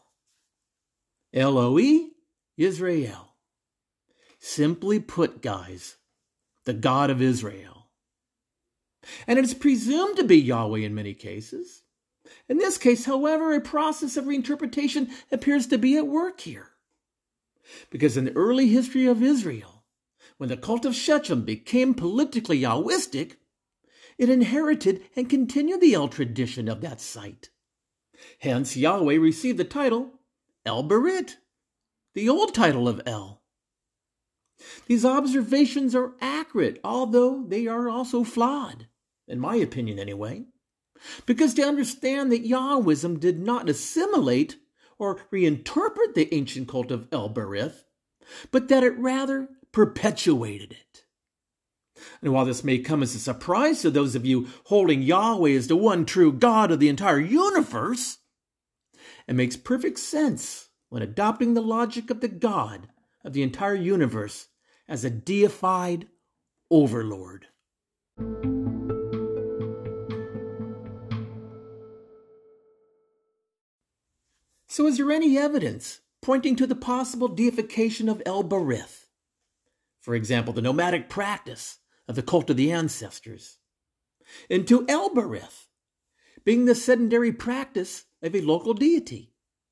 Eloi Yisrael. Simply put, guys, the God of Israel. And it is presumed to be Yahweh in many cases. In this case, however, a process of reinterpretation appears to be at work here. Because in the early history of Israel, when the cult of Shechem became politically Yahwistic, it inherited and continued the El tradition of that site. Hence, Yahweh received the title El Berit, the old title of El. These observations are accurate, although they are also flawed, in my opinion anyway, because to understand that Yahwism did not assimilate or reinterpret the ancient cult of El Berith, but that it rather perpetuated it. And while this may come as a surprise to those of you holding Yahweh as the one true God of the entire universe, it makes perfect sense when adopting the logic of the God of the entire universe as a deified overlord. So is there any evidence pointing to the possible deification of El Berith? For example, the nomadic practice of the cult of the ancestors, and to El Berith being the sedentary practice of a local deity.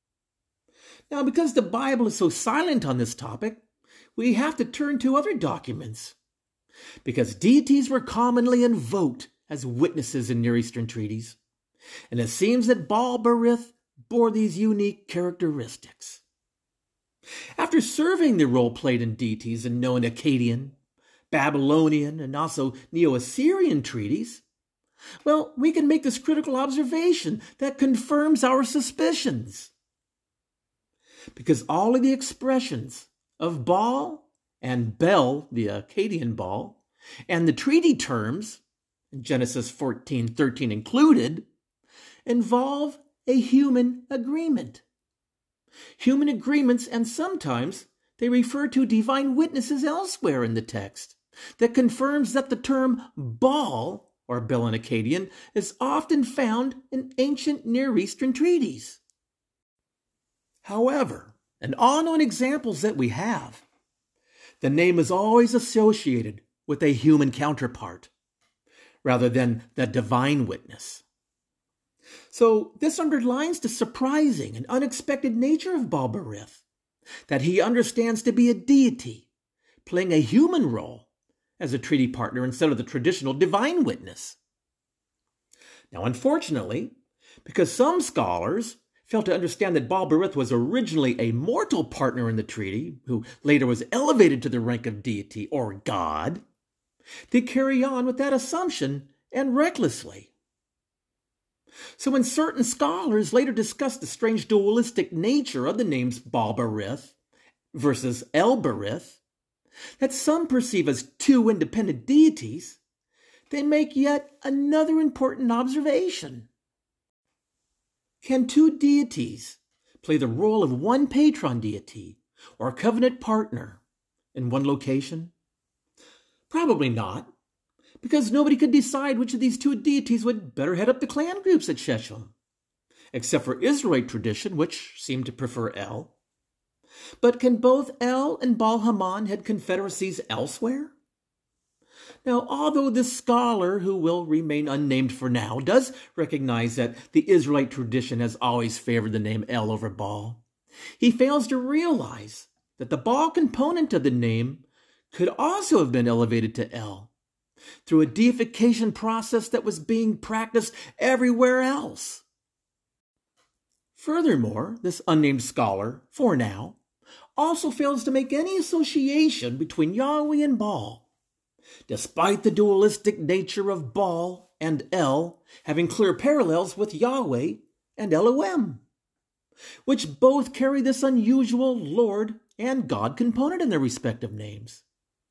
Now, because the Bible is so silent on this topic, we have to turn to other documents, because deities were commonly invoked as witnesses in Near Eastern treaties, and it seems that Baal Berith bore these unique characteristics. After serving the role played in deities in known Akkadian, Babylonian, and also Neo-Assyrian treaties, well, we can make this critical observation that confirms our suspicions. Because all of the expressions of Baal and Bel, the Akkadian Baal, and the treaty terms, Genesis fourteen thirteen included, involve a human agreement. Human agreements, and sometimes they refer to divine witnesses elsewhere in the text, that confirms that the term Baal, or Bel in Akkadian, is often found in ancient Near Eastern treaties. However, in all known examples that we have, the name is always associated with a human counterpart, rather than the divine witness. So this underlines the surprising and unexpected nature of Baal Berith, that he understands to be a deity, playing a human role as a treaty partner instead of the traditional divine witness. Now, unfortunately, because some scholars fail to understand that Baal Berith was originally a mortal partner in the treaty, who later was elevated to the rank of deity or god, they carry on with that assumption and recklessly. So when certain scholars later discuss the strange dualistic nature of the names Baal Berith versus El Berith, that some perceive as two independent deities, they make yet another important observation. Can two deities play the role of one patron deity or covenant partner in one location? Probably not, because nobody could decide which of these two deities would better head up the clan groups at Shechem, except for Israelite tradition, which seemed to prefer El. But can both El and Baal Haman head confederacies elsewhere? Now, although this scholar, who will remain unnamed for now, does recognize that the Israelite tradition has always favored the name El over Baal, he fails to realize that the Baal component of the name could also have been elevated to El through a deification process that was being practiced everywhere else. Furthermore, this unnamed scholar, for now, also fails to make any association between Yahweh and Baal, despite the dualistic nature of Baal and El having clear parallels with Yahweh and Elohim, which both carry this unusual Lord and God component in their respective names.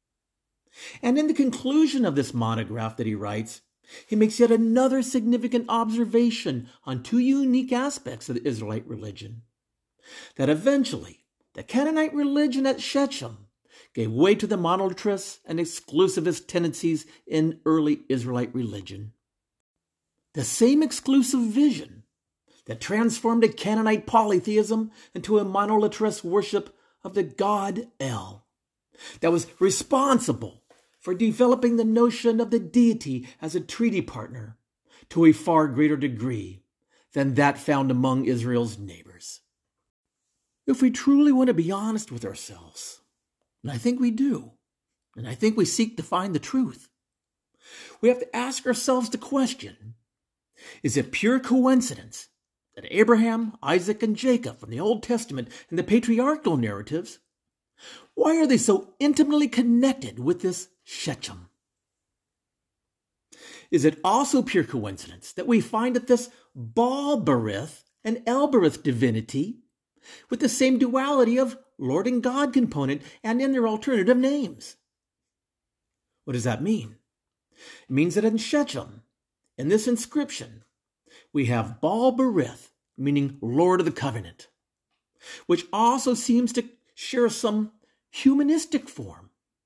And in the conclusion of this monograph that he writes, he makes yet another significant observation on two unique aspects of the Israelite religion. That eventually, the Canaanite religion at Shechem gave way to the monolatrous and exclusivist tendencies in early Israelite religion. The same exclusive vision that transformed a Canaanite polytheism into a monolatrous worship of the god El, that was responsible for developing the notion of the deity as a treaty partner to a far greater degree than that found among Israel's neighbors. If we truly want to be honest with ourselves, and I think we do, and I think we seek to find the truth, we have to ask ourselves the question, is it pure coincidence that Abraham, Isaac, and Jacob from the Old Testament and the patriarchal narratives, why are they so intimately connected with this Shechem? Is it also pure coincidence that we find that this Baal-berith and El-berith divinity with the same duality of Lord and God component and in their alternative names? What does that mean? It means that in Shechem, in this inscription, we have Baal-berith, meaning Lord of the Covenant, which also seems to share some humanistic form,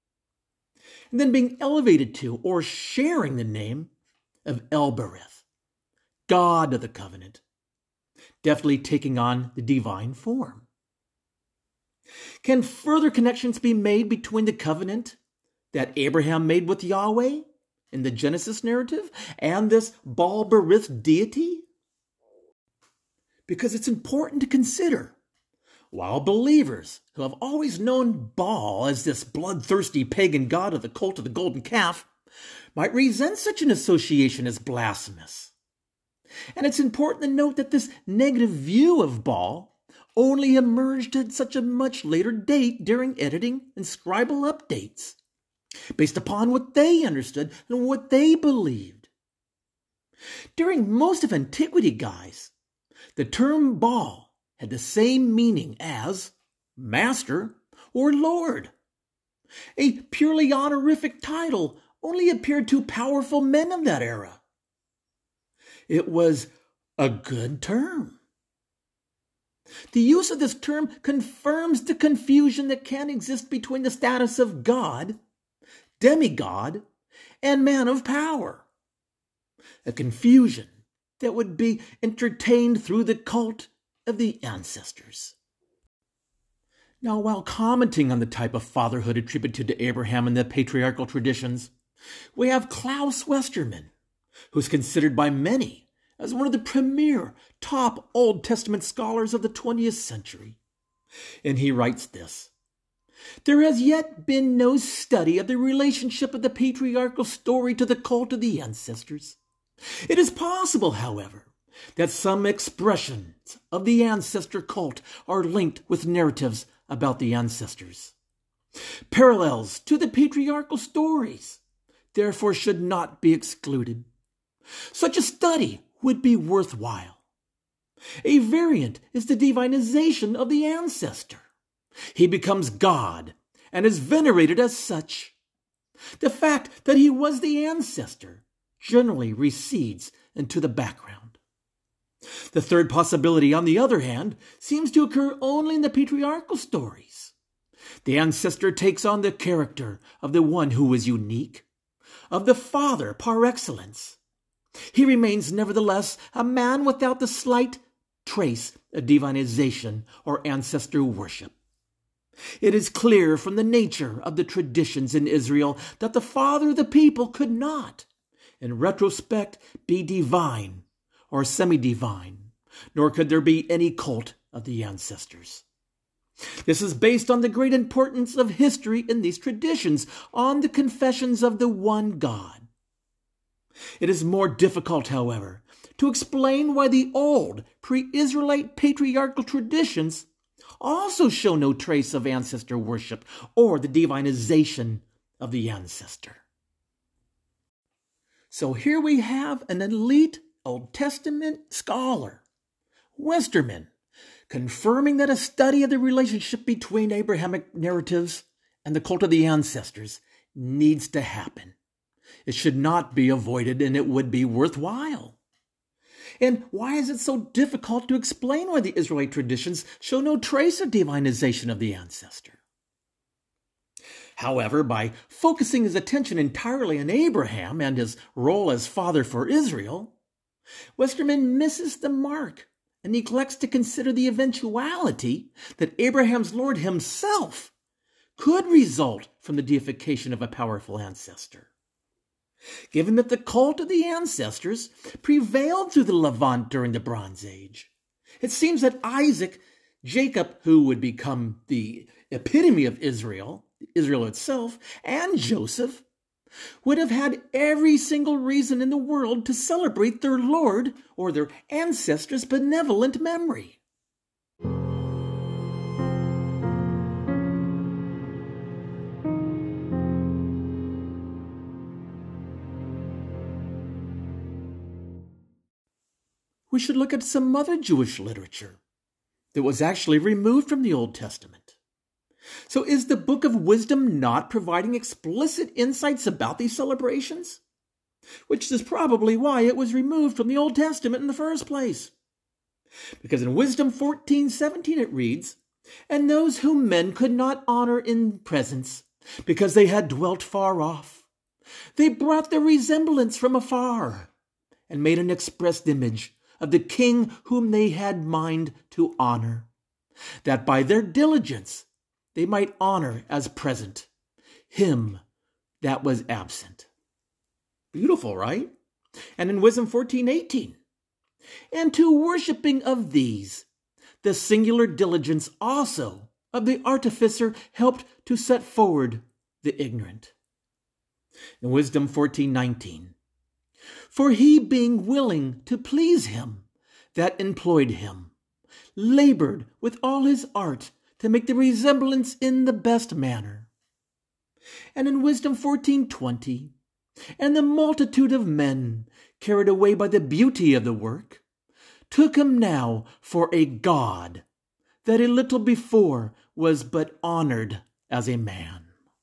and then being elevated to or sharing the name of El-berith, God of the Covenant, definitely taking on the divine form. Can further connections be made between the covenant that Abraham made with Yahweh in the Genesis narrative and this Baal-berith deity? Because it's important to consider, while believers who have always known Baal as this bloodthirsty pagan god of the cult of the golden calf might resent such an association as blasphemous. And it's important to note that this negative view of Baal only emerged at such a much later date during editing and scribal updates, based upon what they understood and what they believed. During most of antiquity, guys, the term Baal had the same meaning as master or lord. A purely honorific title only appeared to powerful men of that era. It was a good term. The use of this term confirms the confusion that can exist between the status of God, demigod, and man of power. A confusion that would be entertained through the cult of the ancestors. Now, while commenting on the type of fatherhood attributed to Abraham in the patriarchal traditions, we have Klaus Westermann, who's considered by many as one of the premier top Old Testament scholars of the twentieth century. And he writes this: "There has yet been no study of the relationship of the patriarchal story to the cult of the ancestors. It is possible, however, that some expressions of the ancestor cult are linked with narratives about the ancestors. Parallels to the patriarchal stories, therefore, should not be excluded. Such a study would be worthwhile. A variant is the divinization of the ancestor. He becomes God and is venerated as such. The fact that he was the ancestor generally recedes into the background. The third possibility, on the other hand, seems to occur only in the patriarchal stories. The ancestor takes on the character of the one who is unique, of the father par excellence. He remains nevertheless a man without the slight trace of divinization or ancestor worship. It is clear from the nature of the traditions in Israel that the father of the people could not, in retrospect, be divine or semi-divine, nor could there be any cult of the ancestors. This is based on the great importance of history in these traditions, on the confessions of the one God. It is more difficult, however, to explain why the old pre-Israelite patriarchal traditions also show no trace of ancestor worship or the divinization of the ancestor. So here we have an elite Old Testament scholar, Westermann, confirming that a study of the relationship between Abrahamic narratives and the cult of the ancestors needs to happen. It should not be avoided, and it would be worthwhile. And why is it so difficult to explain why the Israelite traditions show no trace of divinization of the ancestor? However, by focusing his attention entirely on Abraham and his role as father for Israel, Westermann misses the mark and neglects to consider the eventuality that Abraham's Lord himself could result from the deification of a powerful ancestor. Given that the cult of the ancestors prevailed through the Levant during the Bronze Age, it seems that Isaac, Jacob, who would become the epitome of Israel, Israel itself, and Joseph would have had every single reason in the world to celebrate their Lord or their ancestors' benevolent memory. We should look at some other Jewish literature that was actually removed from the Old Testament. So is the Book of Wisdom not providing explicit insights about these celebrations? Which is probably why it was removed from the Old Testament in the first place. Because in Wisdom fourteen seventeen it reads, "And those whom men could not honor in presence, because they had dwelt far off, they brought their resemblance from afar, and made an expressed image of the king whom they had mind to honor, that by their diligence they might honor as present him that was absent." Beautiful, right? And in Wisdom fourteen eighteen, "And to worshipping of these, the singular diligence also of the artificer helped to set forward the ignorant." In Wisdom fourteen nineteen, "For he being willing to please him that employed him, labored with all his art to make the resemblance in the best manner." And in Wisdom fourteen twenty, "And the multitude of men, carried away by the beauty of the work, took him now for a god, that a little before was but honored as a man."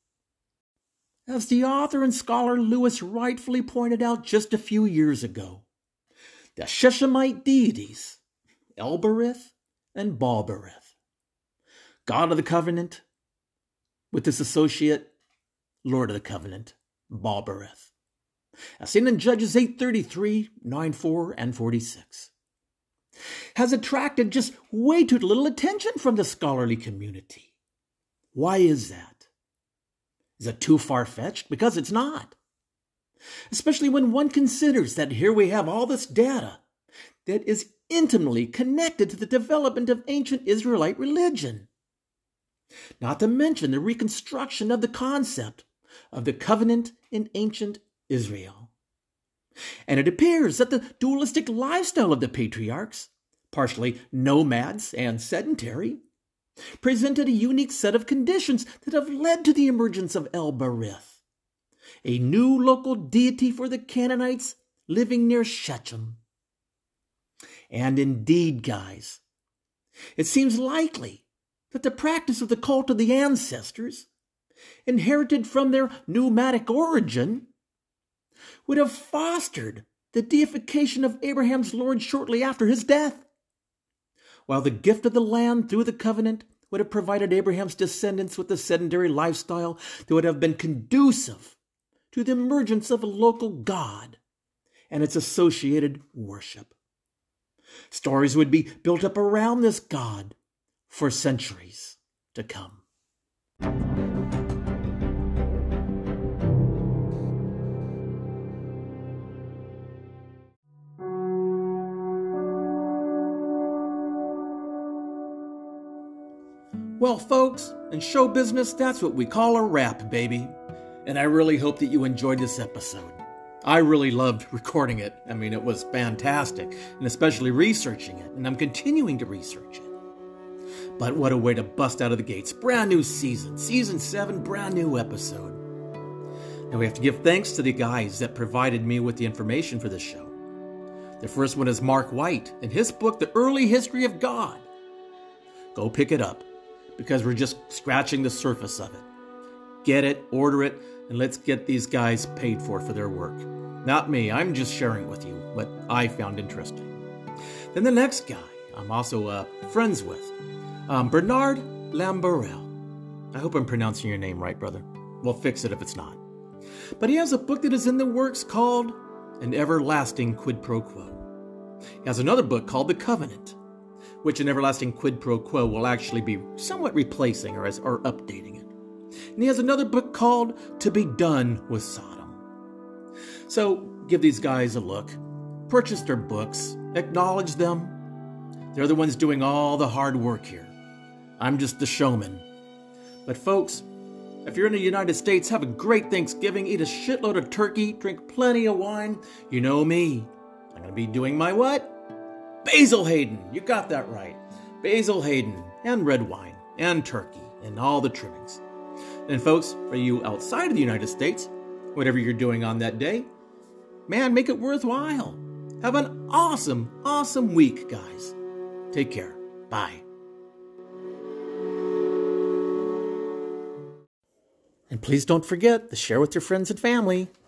As the author and scholar Lewis rightfully pointed out just a few years ago, the Sheshemite deities, Elbereth and Balbereth, God of the Covenant, with his associate, Lord of the Covenant, Balbereth, as seen in Judges eight thirty-three, nine four, and forty-six, has attracted just way too little attention from the scholarly community. Why is that? Is it too far-fetched? Because it's not. Especially when one considers that here we have all this data that is intimately connected to the development of ancient Israelite religion. Not to mention the reconstruction of the concept of the covenant in ancient Israel. And it appears that the dualistic lifestyle of the patriarchs, partially nomads and sedentary, presented a unique set of conditions that have led to the emergence of El-Berith, a new local deity for the Canaanites living near Shechem. And indeed, guys, it seems likely that the practice of the cult of the ancestors, inherited from their nomadic origin, would have fostered the deification of Abraham's Lord shortly after his death, while the gift of the land through the covenant would have provided Abraham's descendants with a sedentary lifestyle that would have been conducive to the emergence of a local god and its associated worship. Stories would be built up around this god for centuries to come. Well, folks, in show business, that's what we call a wrap, baby. And I really hope that you enjoyed this episode. I really loved recording it. I mean, it was fantastic, and especially researching it, and I'm continuing to research it. But what a way to bust out of the gates. Brand new season, season seven, brand new episode. Now we have to give thanks to the guys that provided me with the information for this show. The first one is Mark White, in his book, The Early History of God. Go pick it up, because we're just scratching the surface of it. Get it, order it, and let's get these guys paid for for their work. Not me, I'm just sharing with you what I found interesting. Then the next guy I'm also uh, friends with, um, Bernard Lamberel. I hope I'm pronouncing your name right, brother. We'll fix it if it's not. But he has a book that is in the works called An Everlasting Quid Pro Quo. He has another book called The Covenant, which an everlasting quid pro quo will actually be somewhat replacing or, as, or updating it. And he has another book called To Be Done with Sodom. So give these guys a look. Purchase their books. Acknowledge them. They're the ones doing all the hard work here. I'm just the showman. But folks, If you're in the United States, have a great Thanksgiving, eat a shitload of turkey, drink plenty of wine. You know me. I'm going to be doing my what? Basil Hayden. You got that right. Basil Hayden and red wine and turkey and all the trimmings. And folks, for you outside of the United States, whatever you're doing on that day, man, make it worthwhile. Have an awesome, awesome week, guys. Take care. Bye. And please don't forget to share with your friends and family.